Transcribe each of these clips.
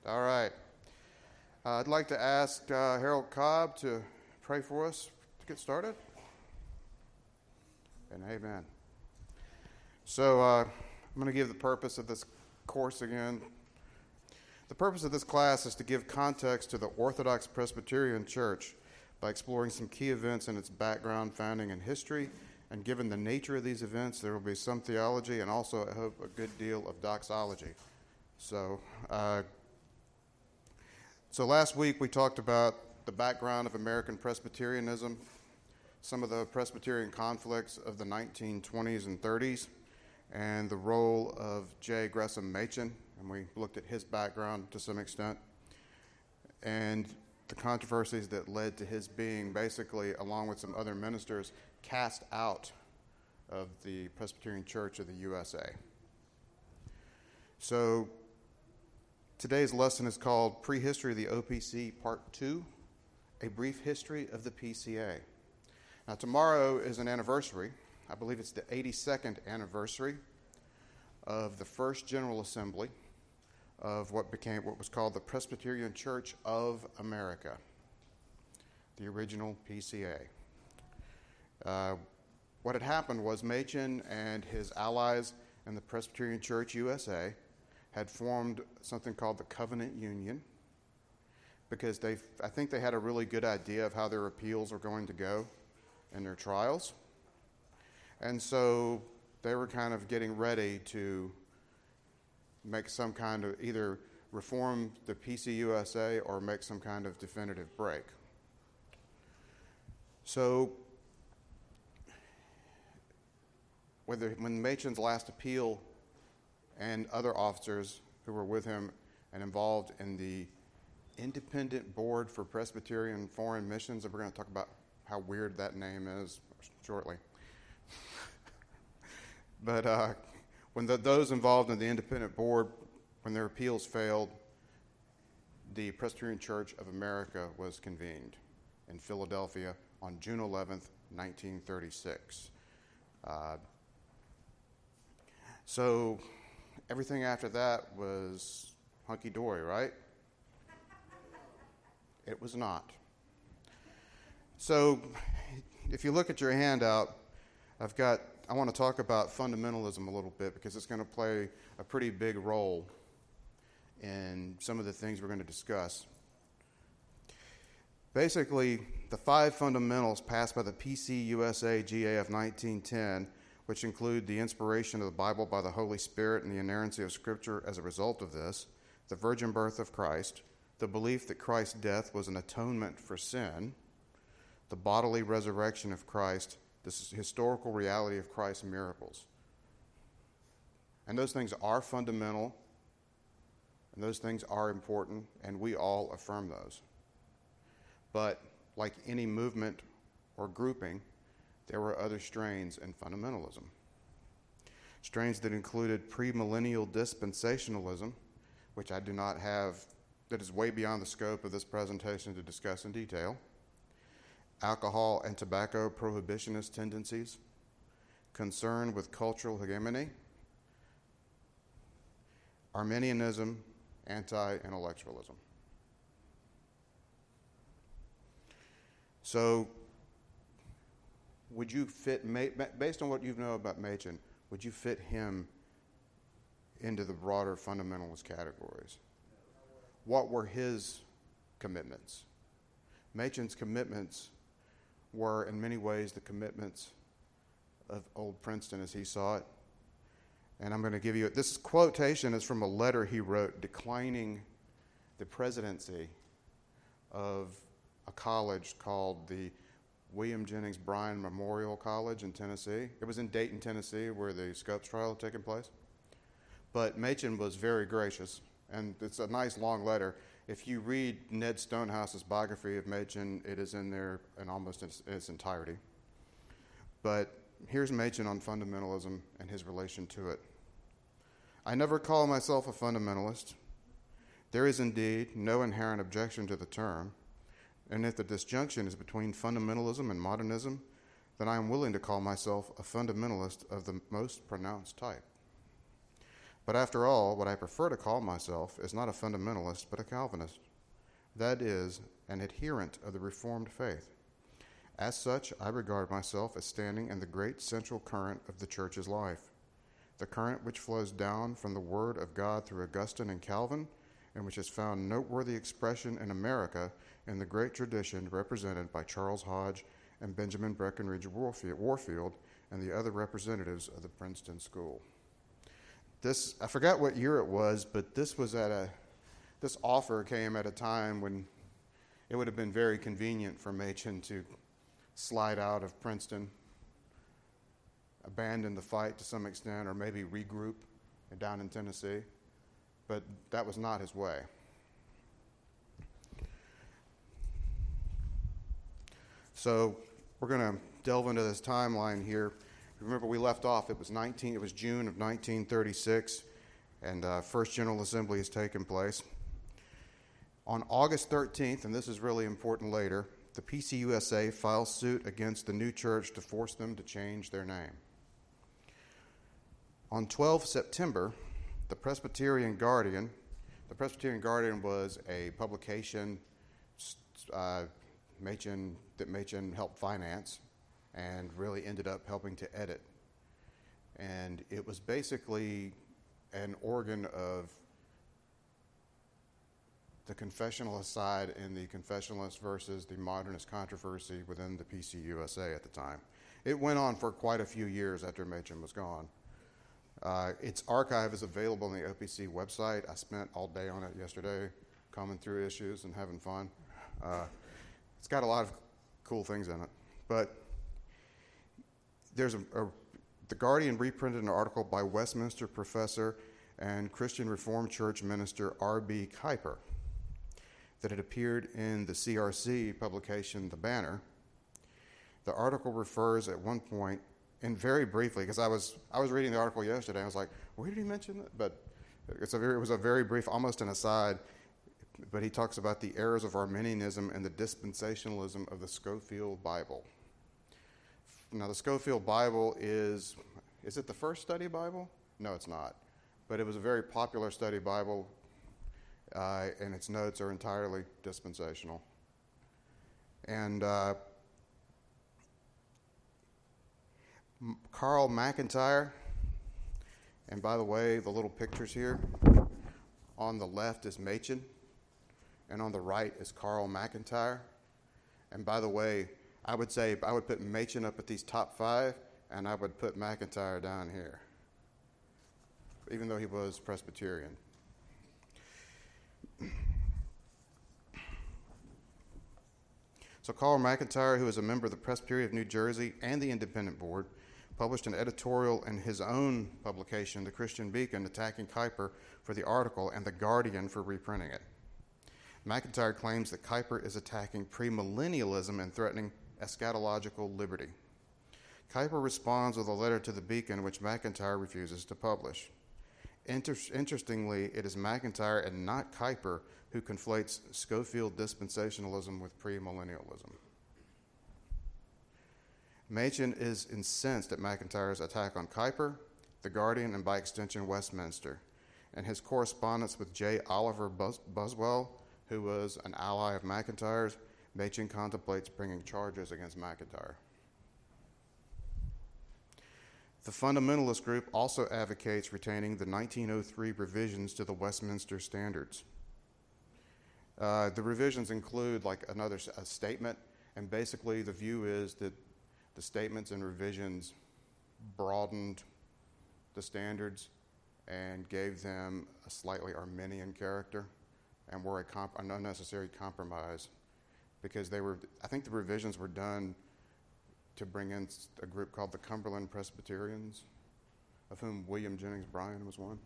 All right. I'd like to ask Harold Cobb to pray for us to get started. And amen. So I'm going to give the purpose of this course again. The purpose of this class is to give context to the Orthodox Presbyterian Church by exploring some key events in its background, founding, and history. And given the nature of these events, there will be some theology and also, I hope, a good deal of doxology. So last week we talked about the background of American Presbyterianism, some of the Presbyterian conflicts of the 1920s and 30s, and the role of J. Gresham Machen, and we looked at his background to some extent, and the controversies that led to his being basically, along with some other ministers, cast out of the Presbyterian Church of the USA. So today's lesson is called Prehistory of the OPC Part 2, A Brief History of the PCA. Now tomorrow is an anniversary. I believe it's the 82nd anniversary of the first General Assembly of what was called the Presbyterian Church of America, the original PCA. What had happened was Machen and his allies in the Presbyterian Church USA had formed something called the Covenant Union because I think they had a really good idea of how their appeals were going to go in their trials. And so they were kind of getting ready to make some kind of either reform the PCUSA or make some kind of definitive break. So when Machen's last appeal and other officers who were with him and involved in the Independent Board for Presbyterian Foreign Missions, and we're going to talk about how weird that name is shortly. But when those involved in the Independent Board, when their appeals failed, the Presbyterian Church of America was convened in Philadelphia on June 11th, 1936. So everything after that was hunky-dory, right? It was not. So if you look at your handout, I want to talk about fundamentalism a little bit because it's going to play a pretty big role in some of the things we're going to discuss. Basically, the 5 fundamentals passed by the PCUSA GA of 1910, which include the inspiration of the Bible by the Holy Spirit and the inerrancy of Scripture as a result of this, the virgin birth of Christ, the belief that Christ's death was an atonement for sin, the bodily resurrection of Christ, this historical reality of Christ's miracles. And those things are fundamental, and those things are important, and we all affirm those. But like any movement or grouping, there were other strains in fundamentalism. Strains that included premillennial dispensationalism, which I do not have, that is way beyond the scope of this presentation to discuss in detail, alcohol and tobacco prohibitionist tendencies, concern with cultural hegemony, Arminianism, anti-intellectualism. So, would you fit, based on what you know about Machen, would you fit him into the broader fundamentalist categories? What were his commitments? Machen's commitments were in many ways the commitments of old Princeton as he saw it. And I'm going to give you, this quotation is from a letter he wrote declining the presidency of a college called the William Jennings Bryan Memorial College in Tennessee. It was in Dayton, Tennessee, where the Scopes trial had taken place. But Machen was very gracious, and it's a nice long letter. If you read Ned Stonehouse's biography of Machen, it is in there in almost its entirety. But here's Machen on fundamentalism and his relation to it. I never call myself a fundamentalist. There is indeed no inherent objection to the term, and if the disjunction is between fundamentalism and modernism, then I am willing to call myself a fundamentalist of the most pronounced type. But after all, what I prefer to call myself is not a fundamentalist, but a Calvinist. That is, an adherent of the Reformed faith. As such, I regard myself as standing in the great central current of the Church's life, the current which flows down from the Word of God through Augustine and Calvin, and which has found noteworthy expression in America in the great tradition represented by Charles Hodge and Benjamin Breckinridge Warfield and the other representatives of the Princeton School. This, I forgot what year it was, but this offer came at a time when it would have been very convenient for Machen to slide out of Princeton, abandon the fight to some extent, or maybe regroup down in Tennessee. But that was not his way. So we're going to delve into this timeline here. Remember, we left off, it was June of 1936, and First General Assembly has taken place. On August 13th, and this is really important later, the PCUSA files suit against the new church to force them to change their name. On 12 September, the Presbyterian Guardian was a publication that Machen helped finance and really ended up helping to edit. And it was basically an organ of the confessionalist side and the confessionalist versus the modernist controversy within the PCUSA at the time. It went on for quite a few years after Machen was gone. Its archive is available on the OPC website. I spent all day on it yesterday, combing through issues and having fun. It's got a lot of cool things in it. But there's the Guardian reprinted an article by Westminster professor and Christian Reformed Church minister R.B. Kuyper that had appeared in the CRC publication, The Banner. The article refers at one point, and very briefly, because I was reading the article yesterday, and I was like, where did he mention it? But it was a very brief, almost an aside, but he talks about the errors of Arminianism and the dispensationalism of the Scofield Bible. Now, the Scofield Bible is it the first study Bible? No, it's not. But it was a very popular study Bible, and its notes are entirely dispensational. And Carl McIntyre, and by the way, the little pictures here, on the left is Machen, and on the right is Carl McIntyre. And by the way, I would put Machen up at these top 5, and I would put McIntyre down here, even though he was Presbyterian. So Carl McIntyre, who is a member of the Presbytery of New Jersey and the Independent Board, published an editorial in his own publication, The Christian Beacon, attacking Kuyper for the article and The Guardian for reprinting it. McIntyre claims that Kuyper is attacking premillennialism and threatening eschatological liberty. Kuyper responds with a letter to the Beacon, which McIntyre refuses to publish. Interestingly, it is McIntyre and not Kuyper who conflates Scofield dispensationalism with premillennialism. Machen is incensed at McIntyre's attack on Kuyper, The Guardian, and by extension Westminster. In his correspondence with J. Oliver Buswell, who was an ally of McIntyre's, Machen contemplates bringing charges against McIntyre. The fundamentalist group also advocates retaining the 1903 revisions to the Westminster Standards. The revisions include a statement, and basically the view is that the statements and revisions broadened the standards and gave them a slightly Arminian character and were an unnecessary compromise because I think the revisions were done to bring in a group called the Cumberland Presbyterians, of whom William Jennings Bryan was one.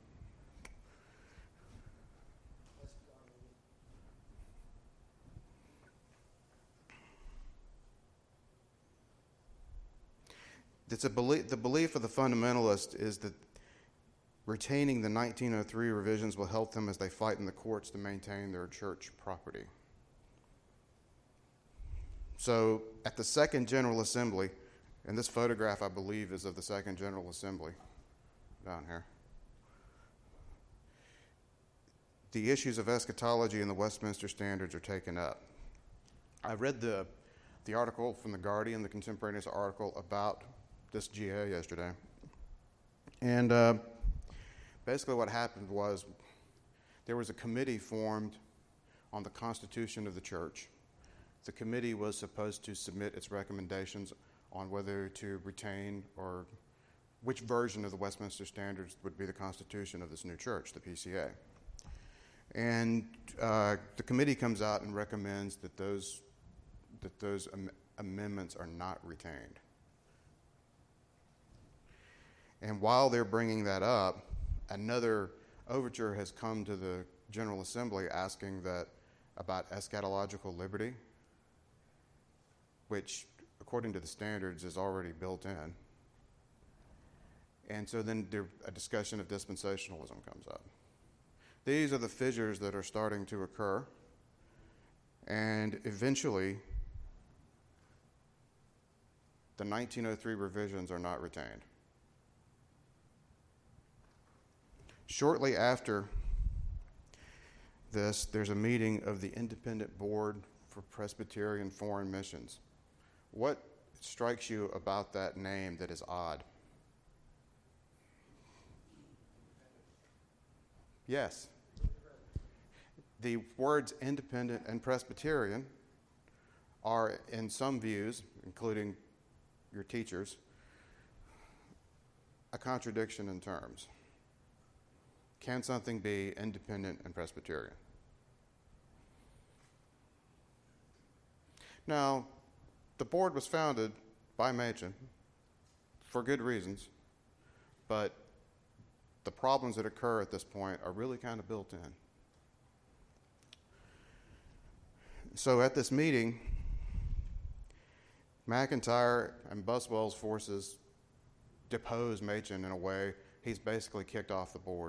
The belief of the fundamentalist is that retaining the 1903 revisions will help them as they fight in the courts to maintain their church property. So at the Second General Assembly, and this photograph I believe is of the Second General Assembly down here. the issues of eschatology in the Westminster Standards are taken up. I read the article from The Guardian, the contemporaneous article about this GA yesterday. And basically what happened was there was a committee formed on the Constitution of the Church. The committee was supposed to submit its recommendations on whether to retain or which version of the Westminster Standards would be the Constitution of this new church, the PCA. And the committee comes out and recommends that those amendments are not retained. And while they're bringing that up, another overture has come to the General Assembly asking that about eschatological liberty, which, according to the standards, is already built in. And so then a discussion of dispensationalism comes up. These are the fissures that are starting to occur, and eventually the 1903 revisions are not retained. Shortly after this, there's a meeting of the Independent Board for Presbyterian Foreign Missions. What strikes you about that name that is odd? Yes. The words independent and Presbyterian are, in some views, including your teachers, a contradiction in terms. Can something be independent and Presbyterian? Now, the board was founded by Machen for good reasons, but the problems that occur at this point are really kind of built in. So at this meeting, McIntyre and Buswell's forces depose Machen in a way. He's basically kicked off the board.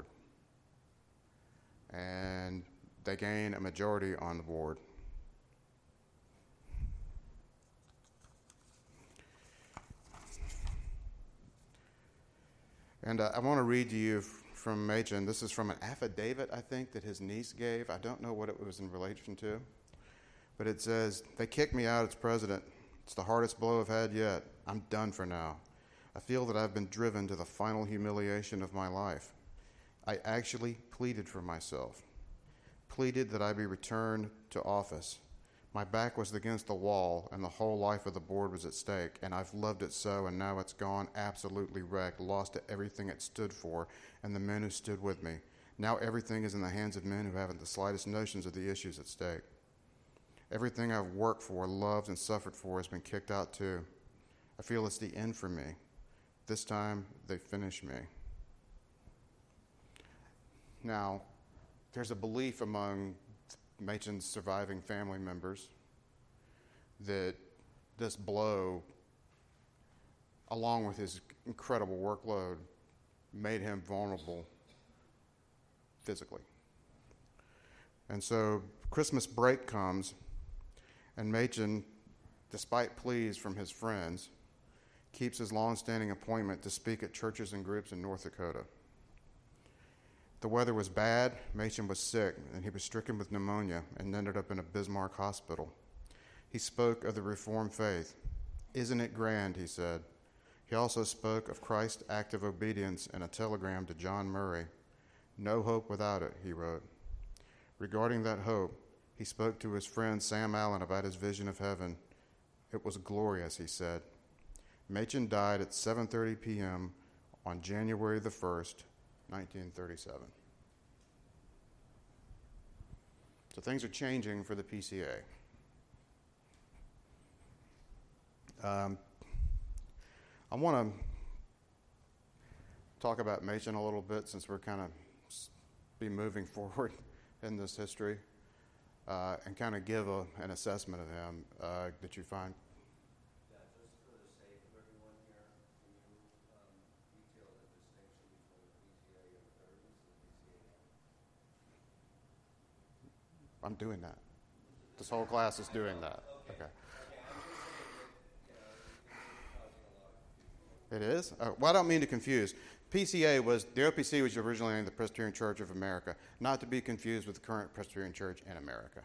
And they gain a majority on the board. And I want to read to you from Machen. This is from an affidavit, I think, that his niece gave. I don't know what it was in relation to. But it says, "They kicked me out as president. It's the hardest blow I've had yet. I'm done for now. I feel that I've been driven to the final humiliation of my life. I actually pleaded for myself, pleaded that I be returned to office. My back was against the wall, and the whole life of the board was at stake, and I've loved it so, and now it's gone, absolutely wrecked, lost to everything it stood for, and the men who stood with me. Now everything is in the hands of men who haven't the slightest notions of the issues at stake. Everything I've worked for, loved, and suffered for has been kicked out too. I feel it's the end for me. This time, they finish me." Now, there's a belief among Machen's surviving family members that this blow, along with his incredible workload, made him vulnerable physically. And so Christmas break comes, and Machen, despite pleas from his friends, keeps his long-standing appointment to speak at churches and groups in North Dakota. The weather was bad, Machen was sick, and he was stricken with pneumonia and ended up in a Bismarck hospital. He spoke of the Reformed faith. "Isn't it grand?" he said. He also spoke of Christ's act of obedience in a telegram to John Murray. "No hope without it," he wrote. Regarding that hope, he spoke to his friend Sam Allen about his vision of heaven. "It was glorious," he said. Machen died at 7:30 p.m. on January the 1st, 1937. So things are changing for the PCA. I want to talk about Machen a little bit since we're kind of be moving forward in this history, and kind of give an assessment of him that you find. Yeah, just for the sake of everyone here, can you detail the distinction between the PCA in the 30s and the PCA now? I'm doing that. This whole class is doing that. Okay. I'm just saying that, it's causing a lot of confusion. It is? Well, I don't mean to confuse. PCA was, the OPC was originally named the Presbyterian Church of America, not to be confused with the current Presbyterian Church in America.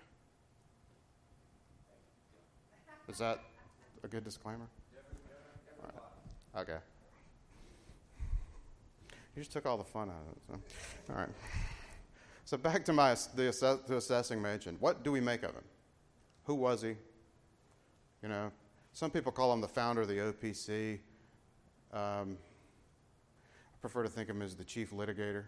Is that a good disclaimer? All right. Okay. You just took all the fun out of it. So. All right. So back to assessing Machen. What do we make of him? Who was he? You know, some people call him the founder of the OPC. I prefer to think of him as the chief litigator.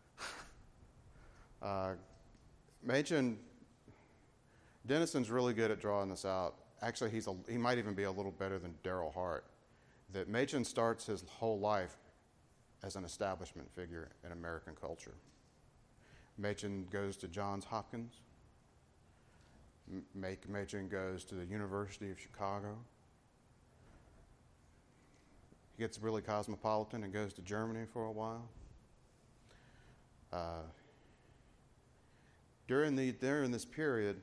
Machen, Dennison's really good at drawing this out. Actually, he might even be a little better than Darrell Hart. That Machen starts his whole life as an establishment figure in American culture. Machen goes to Johns Hopkins. Machen goes to the University of Chicago. He gets really cosmopolitan and goes to Germany for a while. During this period,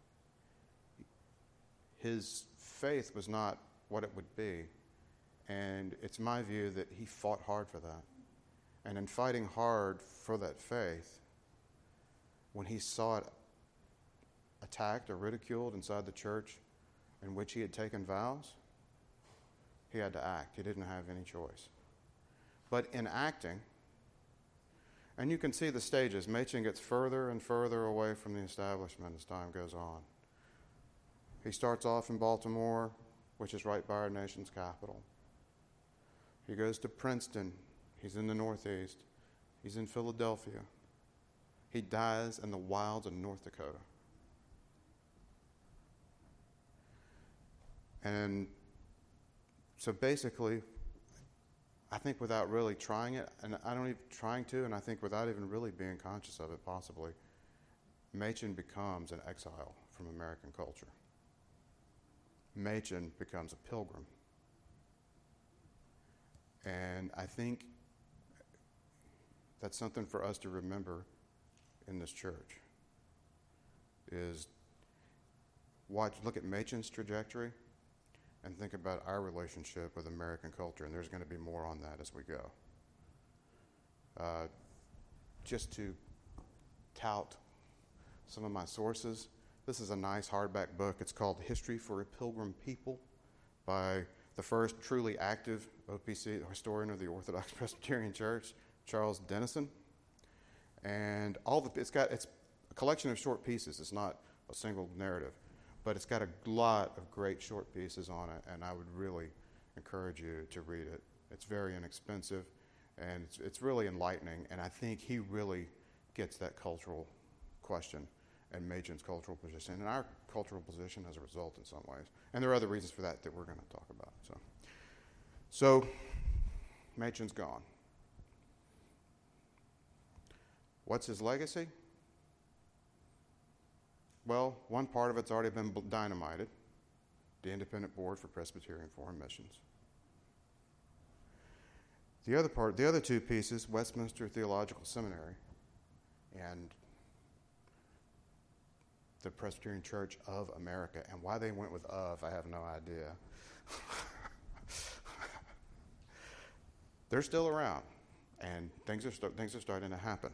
his faith was not what it would be. And it's my view that he fought hard for that. And in fighting hard for that faith, when he saw it attacked or ridiculed inside the church in which he had taken vows, he had to act. He didn't have any choice. But in acting, and you can see the stages, Machen gets further and further away from the establishment as time goes on. He starts off in Baltimore, which is right by our nation's capital. He goes to Princeton. He's in the Northeast. He's in Philadelphia. He dies in the wilds of North Dakota. And so basically, I think without really trying it, and I don't even trying to, and I think without even really being conscious of it possibly, Machen becomes an exile from American culture. Machen becomes a pilgrim. And I think that's something for us to remember in this church, is look at Machen's trajectory and think about our relationship with American culture, and there's going to be more on that as we go. Just to tout some of my sources, this is a nice hardback book. It's called History for a Pilgrim People by the first truly active OPC, historian of the Orthodox Presbyterian Church, Charles Dennison. And it's a collection of short pieces. It's not a single narrative, but it's got a lot of great short pieces on it, and I would really encourage you to read it. It's very inexpensive, and it's really enlightening, and I think he really gets that cultural question and Machen's cultural position, and our cultural position as a result in some ways. And there are other reasons for that we're going to talk about. So Machen's gone. What's his legacy? Well, one part of it's already been dynamited, the Independent Board for Presbyterian Foreign Missions. The other two pieces, Westminster Theological Seminary and the Presbyterian Church of America. And why they went with "of," I have no idea. They're still around, and things are starting to happen.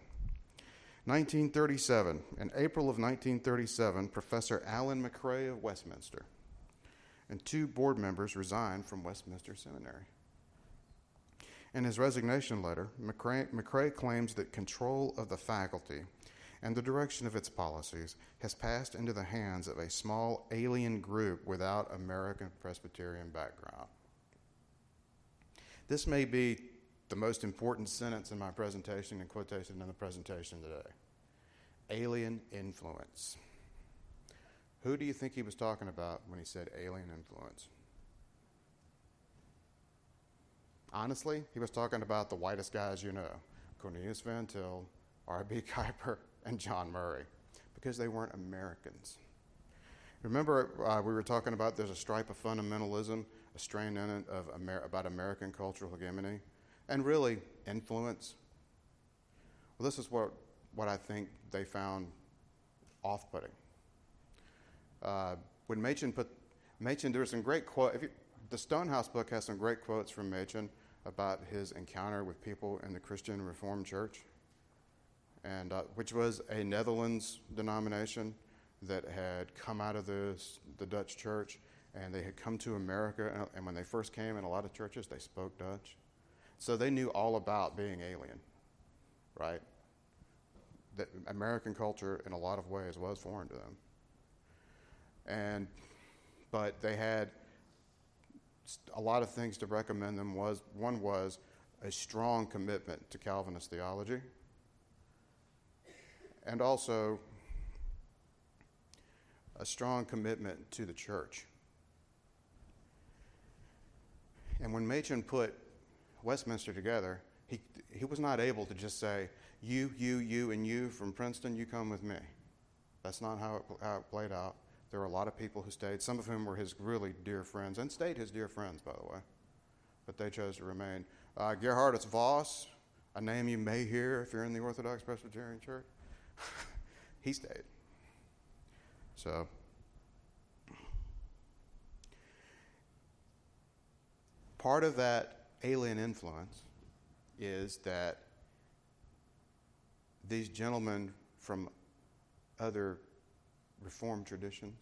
1937. In April of 1937, Professor Alan McRae of Westminster and two board members resigned from Westminster Seminary. In his resignation letter, McRae claims that control of the faculty and the direction of its policies has passed into the hands of a small alien group without American Presbyterian background. This may be the most important sentence in my presentation and quotation in the presentation today. Alien influence. Who do you think he was talking about when he said alien influence? Honestly, he was talking about the whitest guys you know, Cornelius Van Til, R.B. Kuiper, and John Murray, because they weren't Americans. Remember, we were talking about there's a stripe of fundamentalism, a strain in it about American cultural hegemony, and really influence. Well, this is what I think they found off-putting. When Machen there's some great quotes. The Stonehouse book has some great quotes from Machen. about his encounter with people in the Christian Reformed Church, and which was a Netherlands denomination that had come out of the Dutch church, and they had come to America, and when they first came in a lot of churches, they spoke Dutch. So they knew all about being alien, right? That American culture, in a lot of ways, was foreign to them. But they had a lot of things to recommend them. One was a strong commitment to Calvinist theology, and also a strong commitment to the church. And when Machen put Westminster together, he was not able to just say, you, and you from Princeton, you come with me. That's not how it played out. There were a lot of people who stayed, some of whom were his really dear friends, and stayed his dear friends, by the way. But they chose to remain. Gerhardus Voss, a name you may hear if you're in the Orthodox Presbyterian Church, he stayed. So, part of that alien influence is that these gentlemen from other Reformed traditions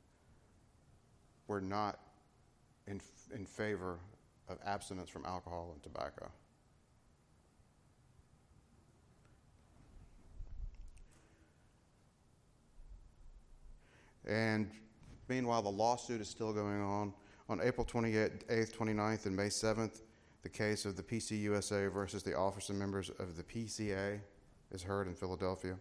were not in favor of abstinence from alcohol and tobacco. And meanwhile, the lawsuit is still going on. On April 28th, 29th, and May 7th, the case of the PCUSA versus the officer members of the PCA is heard in Philadelphia.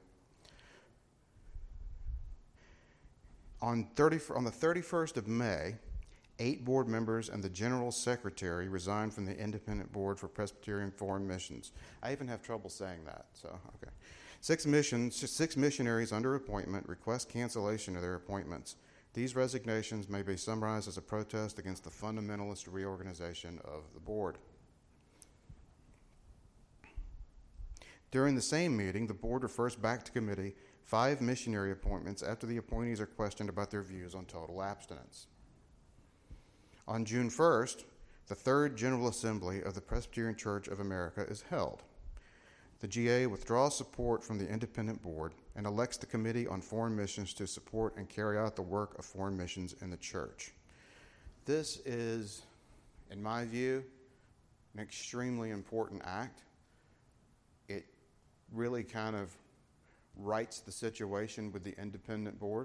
On the 31st of May, 8 board members and the general secretary resigned from the Independent Board for Presbyterian Foreign Missions. I even have trouble saying that, so okay. 6 missionaries under appointment request cancellation of their appointments. These resignations may be summarized as a protest against the fundamentalist reorganization of the board. During the same meeting, the board refers back to committee 5 missionary appointments after the appointees are questioned about their views on total abstinence. On June 1st, the Third General Assembly of the Presbyterian Church of America is held. The GA withdraws support from the independent board and elects the Committee on Foreign Missions to support and carry out the work of foreign missions in the church. This is, in my view, an extremely important act. It really kind of rights the situation with the independent board.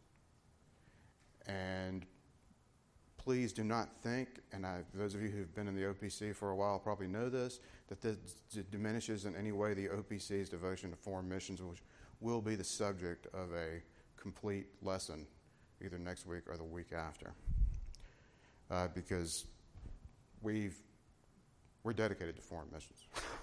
And please do not think, and those of you who've been in the OPC for a while probably know this, that this diminishes in any way the OPC's devotion to foreign missions, which will be the subject of a complete lesson either next week or the week after. Because we're dedicated to foreign missions.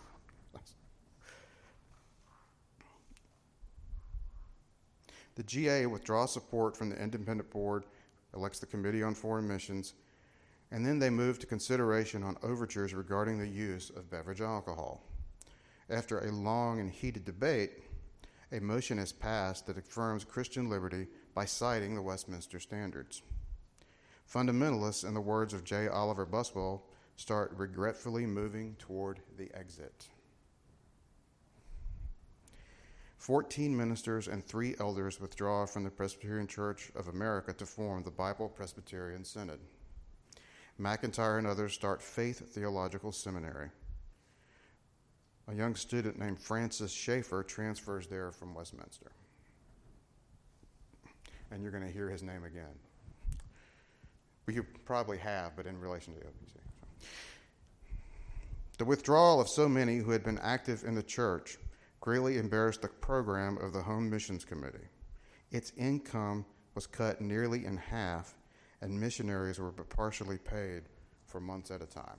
The GA withdraws support from the independent board, elects the Committee on Foreign Missions, and then they move to consideration on overtures regarding the use of beverage alcohol. After a long and heated debate, a motion is passed that affirms Christian liberty by citing the Westminster Standards. Fundamentalists, in the words of J. Oliver Buswell, start regretfully moving toward the exit. 14 ministers and 3 elders withdraw from the Presbyterian Church of America to form the Bible Presbyterian Synod. McIntyre and others start Faith Theological Seminary. A young student named Francis Schaeffer transfers there from Westminster. And you're going to hear his name again. Well, you probably have, but in relation to the OPC. The withdrawal of so many who had been active in the church greatly embarrassed the program of the Home Missions Committee. Its income was cut nearly in half, and missionaries were partially paid for months at a time.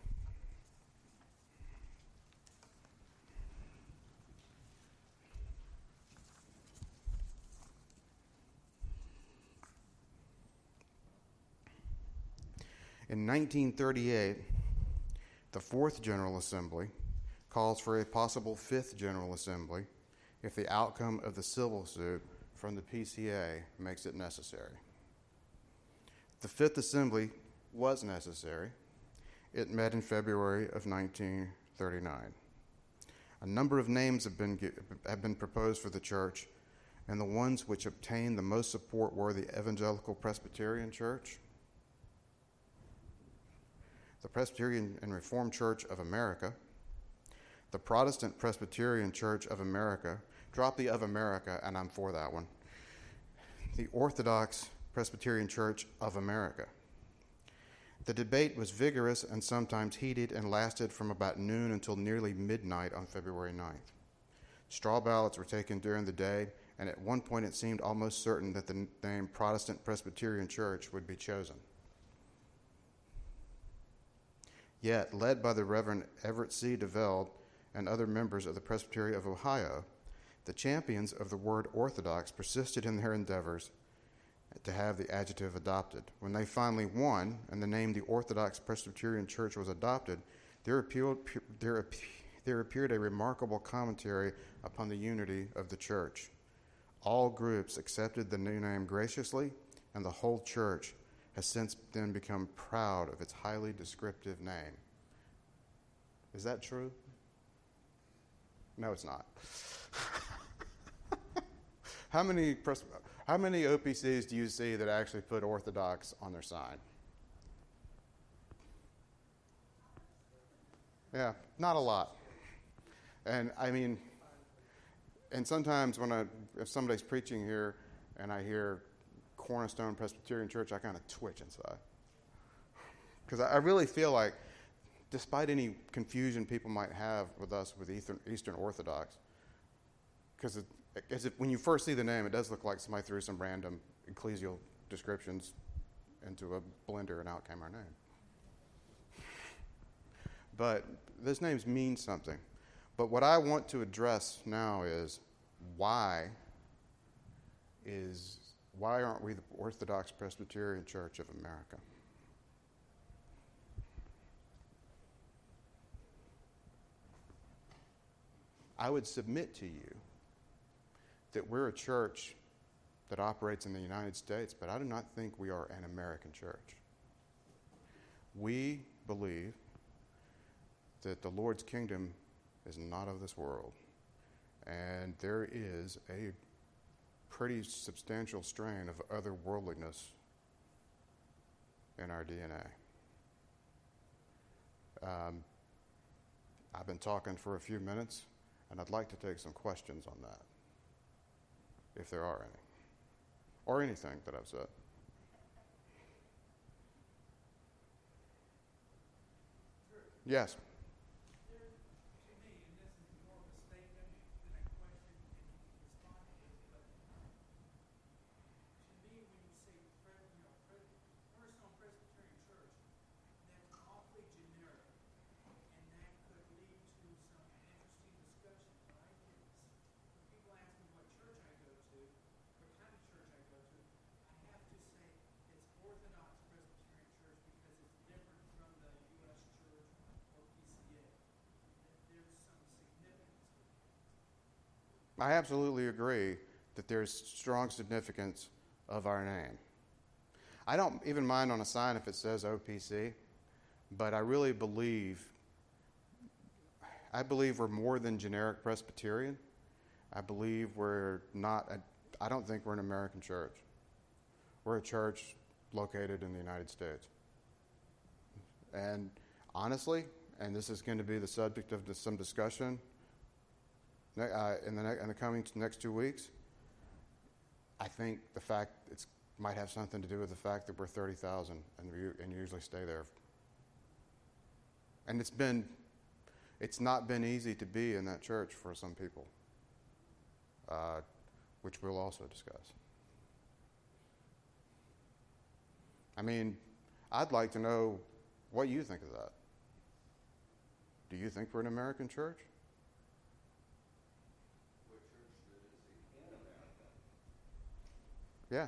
In 1938, the Fourth General Assembly calls for a possible Fifth General Assembly if the outcome of the civil suit from the PCA makes it necessary. The Fifth Assembly was necessary. It met in February of 1939. A number of names have been proposed for the church, and the ones which obtained the most support were the Evangelical Presbyterian Church, the Presbyterian and Reformed Church of America, the Protestant Presbyterian Church of America, drop the of America, and I'm for that one, the Orthodox Presbyterian Church of America. The debate was vigorous and sometimes heated and lasted from about noon until nearly midnight on February 9th. Straw ballots were taken during the day, and at one point it seemed almost certain that the name Protestant Presbyterian Church would be chosen. Yet, led by the Reverend Everett C. DeVelde and other members of the Presbytery of Ohio, the champions of the word Orthodox persisted in their endeavors to have the adjective adopted. When they finally won and the name the Orthodox Presbyterian Church was adopted, there appeared a remarkable commentary upon the unity of the church. All groups accepted the new name graciously, and the whole church has since then become proud of its highly descriptive name. Is that true? No, it's not. How many OPCs do you see that actually put Orthodox on their sign? Yeah, not a lot. And I mean, and sometimes if somebody's preaching here and I hear Cornerstone Presbyterian Church, I kind of twitch inside. Because I really feel like, despite any confusion people might have with us with Eastern Orthodox, because when you first see the name, it does look like somebody threw some random ecclesial descriptions into a blender and out came our name. But those names mean something. But what I want to address now is why aren't we the Orthodox Presbyterian Church of America? I would submit to you that we're a church that operates in the United States, but I do not think we are an American church. We believe that the Lord's kingdom is not of this world, and there is a pretty substantial strain of otherworldliness in our DNA. I've been talking for a few minutes, and I'd like to take some questions on that, if there are any, or anything that I've said. Yes. I absolutely agree that there's strong significance of our name. I don't even mind on a sign if it says OPC, but I really believe we're more than generic Presbyterian. I believe I don't think we're an American church. We're a church located in the United States. And honestly, and this is going to be the subject of some discussion in the coming next 2 weeks, I think the fact it might have something to do with the fact that we're 30,000 and usually stay there. And it's not been easy to be in that church for some people, which we'll also discuss. I mean, I'd like to know what you think of that. Do you think we're an American church? Yes.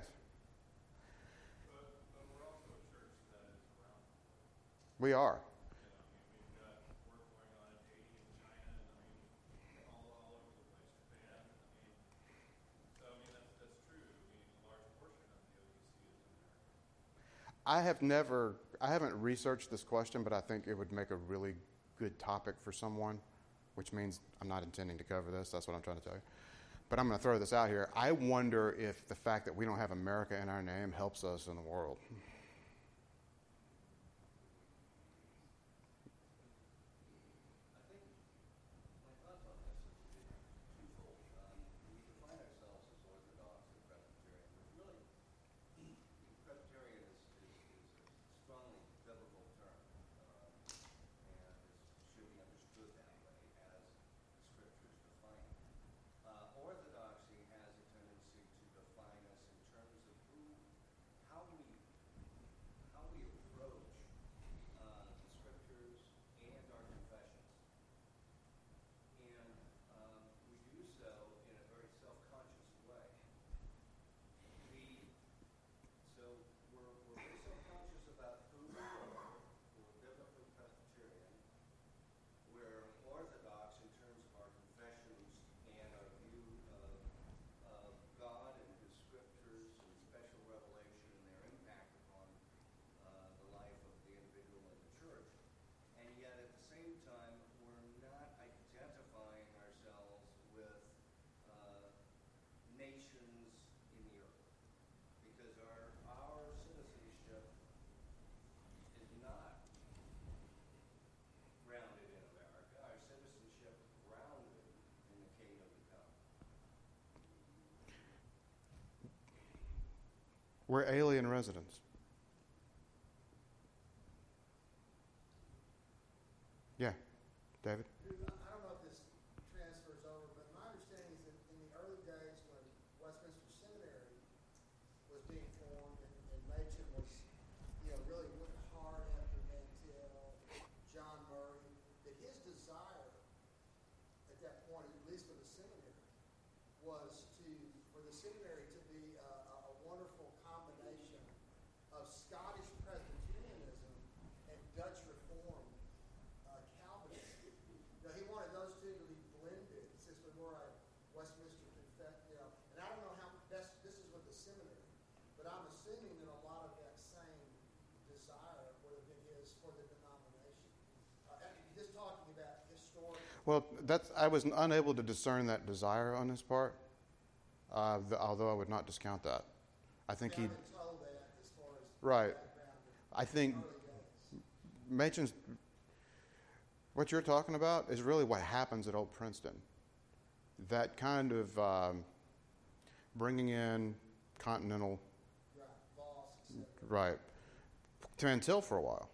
But we're also a church that is around the world. We are. We've got work going on in Haiti and China, and all over the place, Japan. That's true. A large portion of the OEC is American. I have never, I haven't researched this question, but I think it would make a really good topic for someone, which means I'm not intending to cover this. That's what I'm trying to tell you. But I'm going to throw this out here. I wonder if the fact that we don't have America in our name helps us in the world. I think my thoughts on this is twofold. We define ourselves as Orthodox and Presbyterian, but really, Presbyterian is a strongly biblical term, and should be understood that way as the Scriptures define it. Orthodoxy has a tendency to define us in terms of how we approach the Scriptures and our confessions. And we do so in a very self-conscious way. We're very self-conscious about who we are. We're biblically Presbyterian. We're Orthodox in terms of our confessions and our view of God and His Scriptures and special revelation and their impact upon the life of the individual and the church. And yet at the same time, we're not identifying ourselves with nations in the earth. Because our citizenship is not grounded in America. Our citizenship is grounded in the kingdom to come. We're alien residents. Yeah, David? I don't know if this transfers over, but my understanding is that in the early days when Westminster Seminary was being formed and Machen was, really went hard after Van Til, John Murray, that his desire at that point, at least for the seminary, was for the seminary to be a wonderful combination of Scottish Presbyterianism and Dutch Reformed Calvinism. He wanted those two to be blended, since we were a Westminster and I don't know how this is with the seminary, but I'm assuming that a lot of that same desire would have been his for the denomination. Just talking about historical. Well, I was unable to discern that desire on his part, although I would not discount that. I think I've been told that as far as right. background I think early days. Machen's, what you're talking about is really what happens at Old Princeton. That kind of bringing in continental, Right, Voss, etc. right, to Van Til for a while.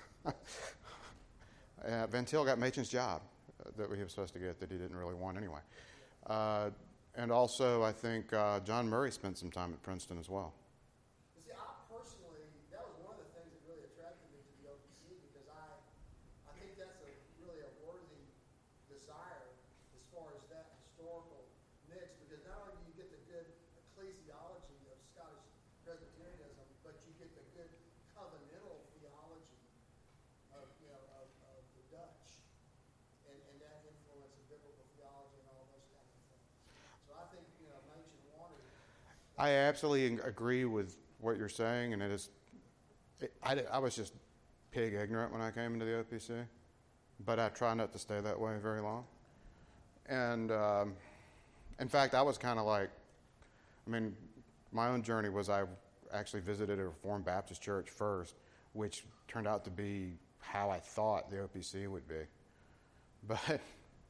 Van Til got Machen's job that he was supposed to get that he didn't really want anyway. And also, I think John Murray spent some time at Princeton as well. But see, I personally, that was one of the things that really attracted me to the OPC, because I think that's really a worthy desire as far as that historical mix, because not only do you get the good ecclesiology of Scottish Presbyterianism, but you get the good covenantal theology of the Dutch, and that influence of biblical theology and all those kinds of things. So I think Machen wanted. I absolutely agree with what you're saying, and I was just pig ignorant when I came into the OPC, but I try not to stay that way very long. And in fact, I was kind of like, my own journey was I actually visited a Reformed Baptist church first, which turned out to be how I thought the OPC would be. But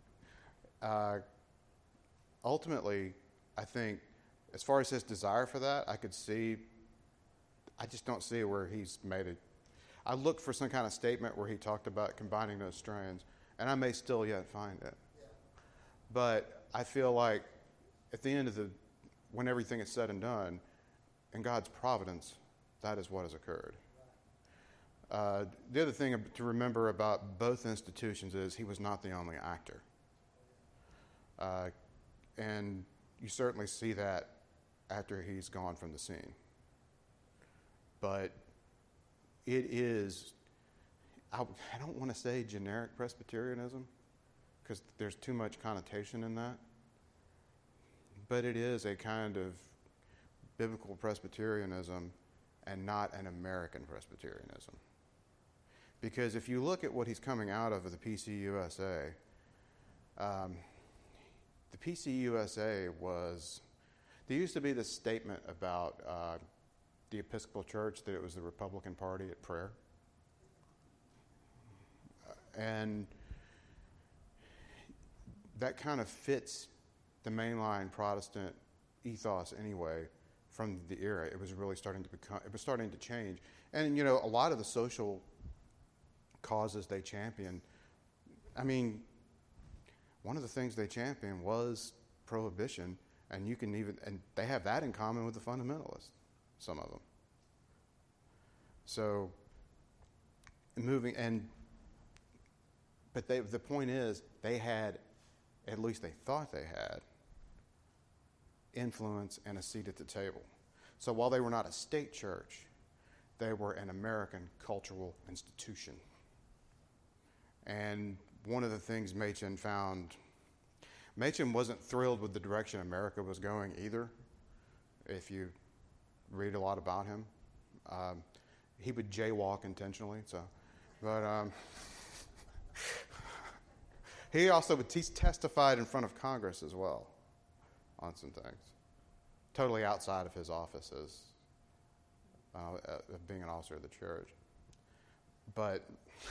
ultimately, I think, as far as his desire for that, I just don't see where he's made it. I looked for some kind of statement where he talked about combining those strands, and I may still yet find it. Yeah. But I feel like at the end of when everything is said and done, in God's providence, that is what has occurred. The other thing to remember about both institutions is he was not the only actor. And you certainly see that after he's gone from the scene. But it is, I don't want to say generic Presbyterianism, because there's too much connotation in that. But it is a kind of biblical Presbyterianism and not an American Presbyterianism. Because if you look at what he's coming out of the PCUSA, the PCUSA was, there used to be this statement about the Episcopal Church that it was the Republican Party at prayer. And that kind of fits the mainline Protestant ethos anyway from the era. It was really starting to change. And, you know, a lot of the social causes they championed, I mean, one of the things they championed was prohibition, and they have that in common with the fundamentalists, some of them. So, but the point is, they had, at least they thought they had, influence and a seat at the table. So while they were not a state church, they were an American cultural institution. And one of the things Machen found, Machen wasn't thrilled with the direction America was going either, if you read a lot about him. He would jaywalk intentionally, he's testified in front of Congress as well on some things, totally outside of his office as being an officer of the church. But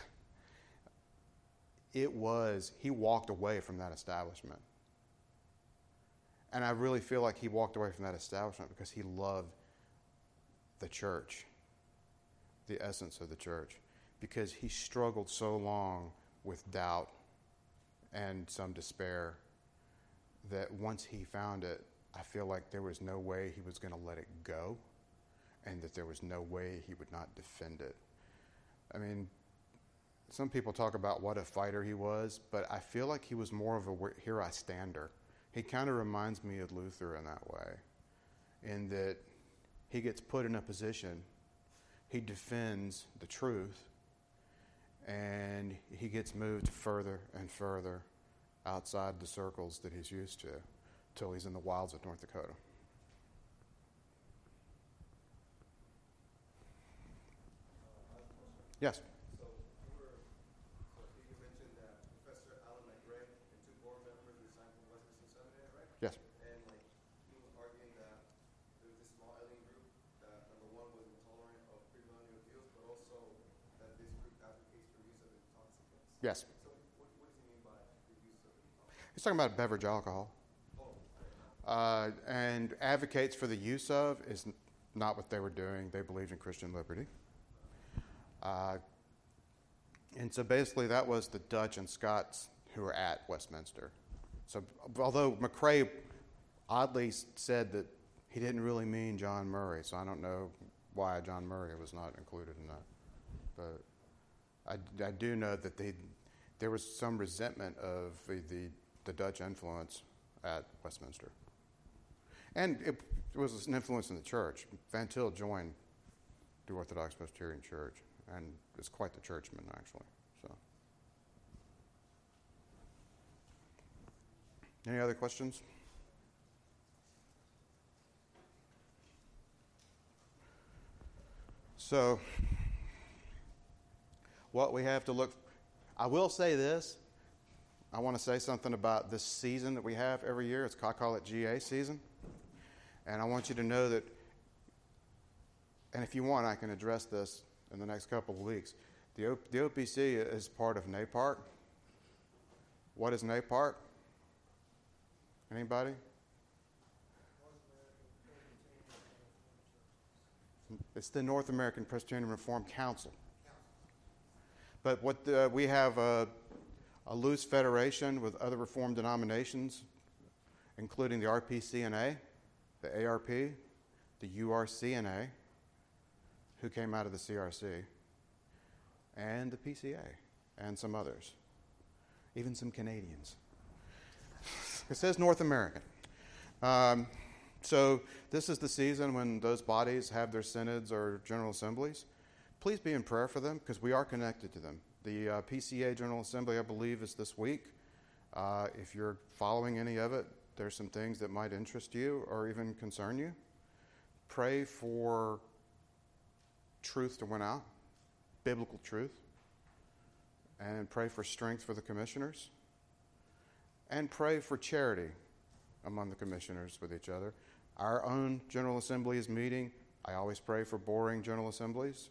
he walked away from that establishment. And I really feel like he walked away from that establishment because he loved the church, the essence of the church, because he struggled so long with doubt and some despair that once he found it, I feel like there was no way he was going to let it go, and that there was no way he would not defend it. I mean, some people talk about what a fighter he was, but I feel like he was more of a here I stander. He kind of reminds me of Luther in that way, in that he gets put in a position, he defends the truth, and he gets moved further and further outside the circles that he's used to, till he's in the wilds of North Dakota. Yes? So you mentioned that Professor Alan McRae and two board members resigned from Westminster Seminary, right? Yes. And he was arguing that there was this small alien group that, number one, was intolerant of premillennial views, but also that this group advocates for use of intoxicants. Yes. So what does he mean by the use of intoxicants? He's talking about beverage alcohol. And advocates for the use of is not what they were doing. They believed in Christian liberty. And so basically that was the Dutch and Scots who were at Westminster. So although McRae oddly said that he didn't really mean John Murray, so I don't know why John Murray was not included in that. But I do know that there was some resentment of the Dutch influence at Westminster. And it was an influence in the church. Van Til joined the Orthodox Presbyterian Church and is quite the churchman, actually. So, any other questions? So, what we have to look, I will say this. I want to say something about this season that we have every year. I call it GA season. And I want you to know that, and if you want, I can address this in the next couple of weeks. The OPC is part of NAPART. What is NAPART? Anybody? It's the North American Presbyterian Reformed Council. But we have a loose federation with other Reformed denominations, including the RPCNA, the ARP, the URCNA, who came out of the CRC, and the PCA, and some others, even some Canadians. It says North American. So this is the season when those bodies have their synods or general assemblies. Please be in prayer for them, because we are connected to them. The PCA General Assembly, I believe, is this week. If you're following any of it, there's some things that might interest you or even concern you. Pray for truth to win out, biblical truth. and pray for strength for the commissioners, and pray for charity among the commissioners with each other. Our own General Assembly is meeting. I always pray for boring General Assemblies.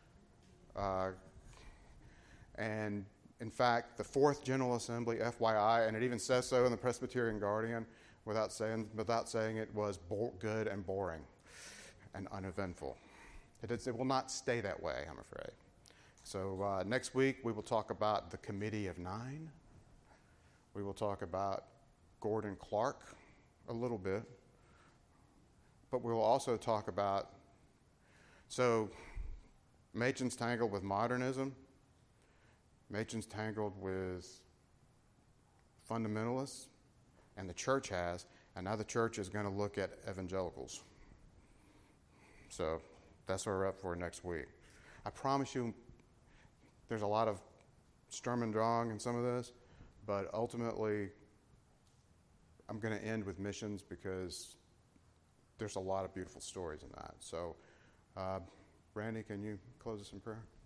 And in fact, the Fourth General Assembly, FYI, and it even says so in the Presbyterian Guardian, without saying it, was good and boring and uneventful. It will not stay that way, I'm afraid. So next week we will talk about the Committee of Nine. We will talk about Gordon Clark a little bit. But we will also talk about, so Machen's tangled with modernism. Machen's tangled with fundamentalists, and the church has, and now the church is going to look at evangelicals. So that's what we're up for next week. I promise you there's a lot of Sturm und Drang in some of this, but ultimately I'm going to end with missions because there's a lot of beautiful stories in that. So, Randy, can you close us in prayer?